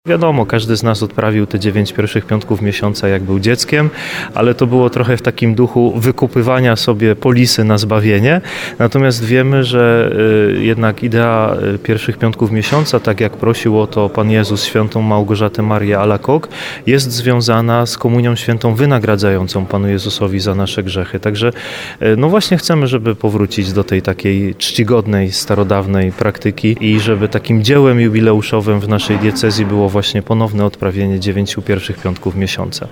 Wiadomo, każdy z nas odprawił te 9 pierwszych piątków miesiąca, jak był dzieckiem, ale to było trochę w takim duchu wykupywania sobie polisy na zbawienie. Natomiast wiemy, że jednak idea pierwszych piątków miesiąca, tak jak prosił o to Pan Jezus świętą Małgorzatę Marię Alacoque, jest związana z komunią świętą wynagradzającą Panu Jezusowi za nasze grzechy. Także no właśnie chcemy, żeby powrócić do tej takiej czcigodnej, starodawnej praktyki i żeby takim dziełem jubileuszowym w naszej diecezji było właśnie ponowne odprawienie 9 pierwszych piątków miesiąca.